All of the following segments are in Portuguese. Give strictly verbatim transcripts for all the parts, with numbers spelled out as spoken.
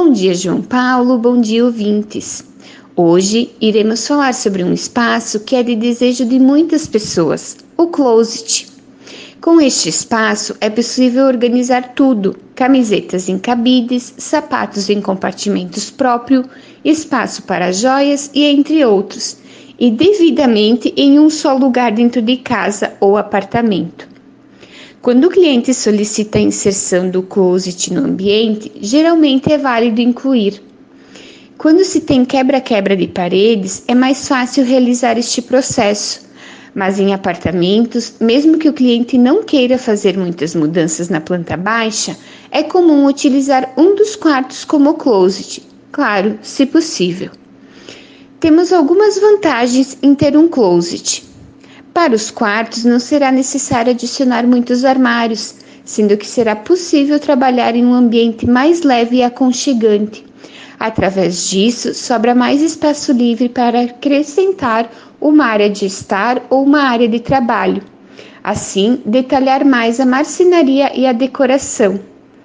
Bom dia, João Paulo, bom dia, ouvintes. Hoje iremos falar sobre um espaço que é de desejo de muitas pessoas, o closet. Com este espaço é possível organizar tudo, camisetas em cabides, sapatos em compartimentos próprios, espaço para joias e entre outros, e devidamente em um só lugar dentro de casa ou apartamento. Quando o cliente solicita a inserção do closet no ambiente, geralmente é válido incluir. Quando se tem quebra-quebra de paredes, é mais fácil realizar este processo, mas em apartamentos, mesmo que o cliente não queira fazer muitas mudanças na planta baixa, é comum utilizar um dos quartos como closet, claro, se possível. Temos algumas vantagens em ter um closet. Para os quartos, não será necessário adicionar muitos armários, sendo que será possível trabalhar em um ambiente mais leve e aconchegante. Através disso, sobra mais espaço livre para acrescentar uma área de estar ou uma área de trabalho. Assim, detalhar mais a marcenaria e a decoração.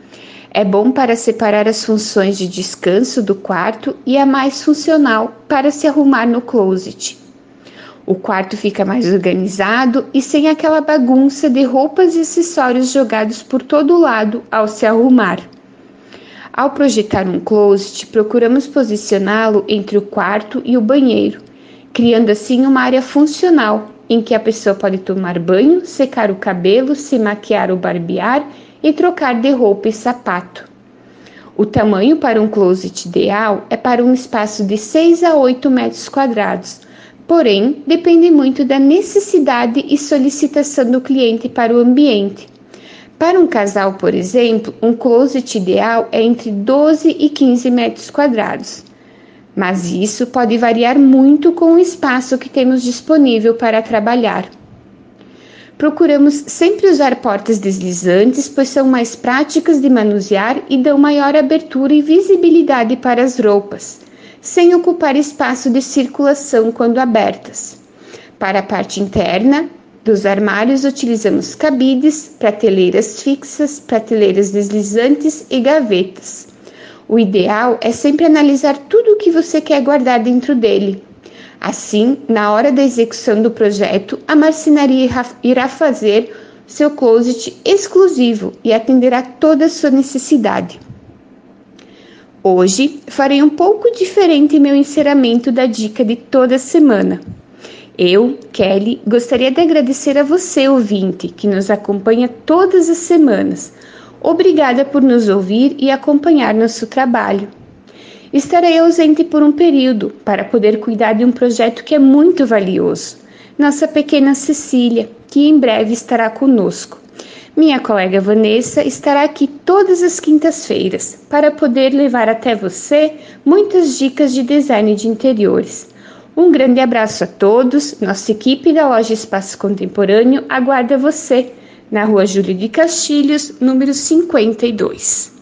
É bom para separar as funções de descanso do quarto e é mais funcional para se arrumar no closet. O quarto fica mais organizado e sem aquela bagunça de roupas e acessórios jogados por todo lado ao se arrumar. Ao projetar um closet, procuramos posicioná-lo entre o quarto e o banheiro, criando assim uma área funcional, em que a pessoa pode tomar banho, secar o cabelo, se maquiar ou barbear e trocar de roupa e sapato. O tamanho para um closet ideal é para um espaço de seis a oito metros quadrados, porém, depende muito da necessidade e solicitação do cliente para o ambiente. Para um casal, por exemplo, um closet ideal é entre doze e quinze metros quadrados, mas isso pode variar muito com o espaço que temos disponível para trabalhar. Procuramos sempre usar portas deslizantes, pois são mais práticas de manusear e dão maior abertura e visibilidade para as roupas, sem ocupar espaço de circulação quando abertas. Para a parte interna dos armários, utilizamos cabides, prateleiras fixas, prateleiras deslizantes e gavetas. O ideal é sempre analisar tudo o que você quer guardar dentro dele. Assim, na hora da execução do projeto, a marcenaria irá fazer seu closet exclusivo e atenderá toda a sua necessidade. Hoje, farei um pouco diferente meu encerramento da dica de toda semana. Eu, Kelly, gostaria de agradecer a você, ouvinte, que nos acompanha todas as semanas. Obrigada por nos ouvir e acompanhar nosso trabalho. Estarei ausente por um período para poder cuidar de um projeto que é muito valioso. Nossa pequena Cecília, que em breve estará conosco. Minha colega Vanessa estará aqui todas as quintas-feiras para poder levar até você muitas dicas de design de interiores. Um grande abraço a todos. Nossa equipe da Loja Espaço Contemporâneo aguarda você na Rua Júlio de Castilhos, número cinquenta e dois.